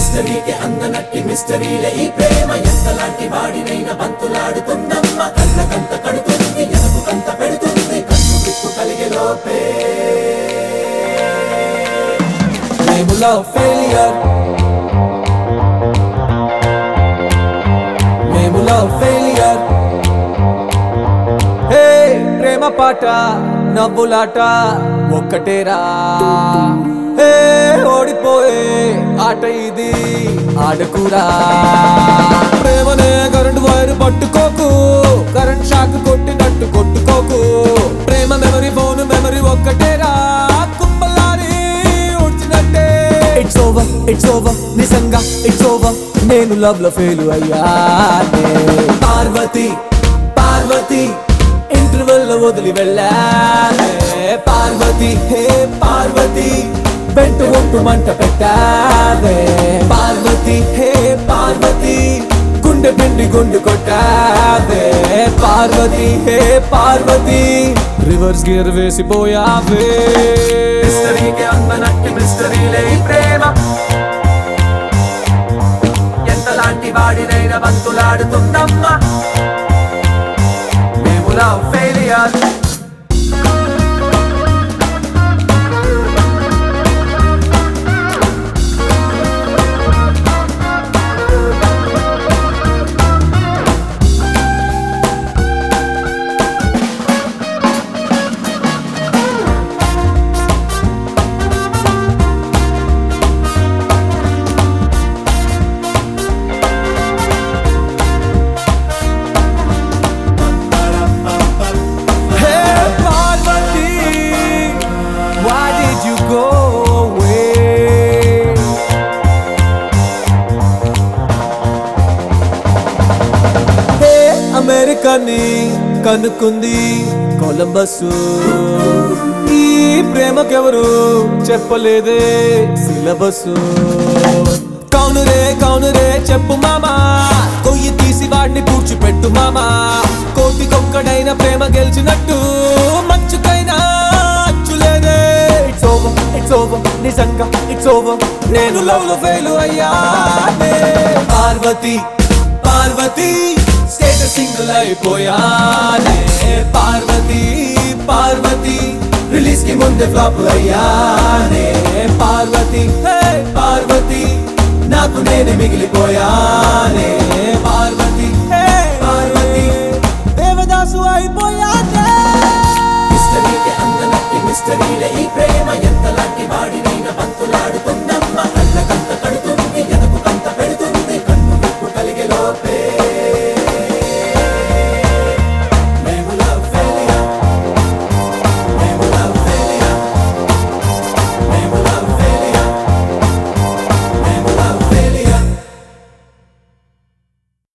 మిస్టరీకి అందనట్టి మిస్టరీలే ఈ ప్రేమ ఎంతలాంటి వాడినైనా బంతులాడుతుందమ్మ కళ్ళకంత కడుతుంది ఎనకు కంత పెడుతుంది కన్ను విప్పు కలిగే లోపే మేము లవ్ ఫెయిలియర్ మేము లవ్ ఫెయిలియర్ హే ప్రేమ పాట నవ్వులాట ఒక్కటేరా హే ఓడిపోయే ఆట ఇది ఆడకురా ప్రేమనే కరెంట్ వైర్ పట్టుకోకు కరెంట్ షాక్ కొట్టినట్టు కొట్టుకోకు ప్రేమ మెమరీ ఫోన్ మెమరీ ఒక్కటేరా కుంభలారి ఉడ్చినట్టే ఇట్స్ ఓవర్ నిజంగా ఇట్స్ ఓవర్ నేను లవ్ లో ఫెయిల్ అయ్యానే పార్వతి పార్వతి ఇంటర్వెల్ లో వదిలి వెళ్ళానే పార్వతి హే పార్వతి వెంట ఒట్టు మంట పెట్టావే పార్వతి హే పార్వతి గుండె పిండి గుండు కొట్టావే పార్వతి హే పార్వతి రివర్స్ గేర్ వేసిపోయావే మిస్టరీకి అందనట్టి మిస్టరీలే ఈ ప్రేమ ఎంతలాంటి వాడినైనా బంతులాడుతుందమ్మా మేము లవ్ ఫెయిలియర్ అమెరికాని కనుక్కుంది కొలంబస్ ఈ ప్రేమకెవరు చెప్పలేదే సిలబస్ కౌనురే చెప్పు మామా కొయ్యి తీసి వాడిని పూడ్చిపెట్టు మామా కోటికొక్కడైన ప్రేమ గెలిచినట్టు మంచుకైనా అచ్చులేదే ఇట్స్ ఓవర్ నిజంగా ఇట్స్ ఓవర్ నేను లవ్ లో ఫెయిల్ అయ్యానే పార్వతి పార్వతి స్టేటస్ సింగిల్ అయిపోయానే పార్వతి పార్వతి రిలీజ్ కి ముందే ఫ్లాప్ అయ్యానే పార్వతి హే పార్వతి నాకు నేనే మిగిలిపోయానే పార్వతి హే పార్వతి దేవదాసు అయిపోయానే మిస్టరీకి అందనట్టి మిస్టరీలే ఈ ప్రేమ ఎంతలాంటి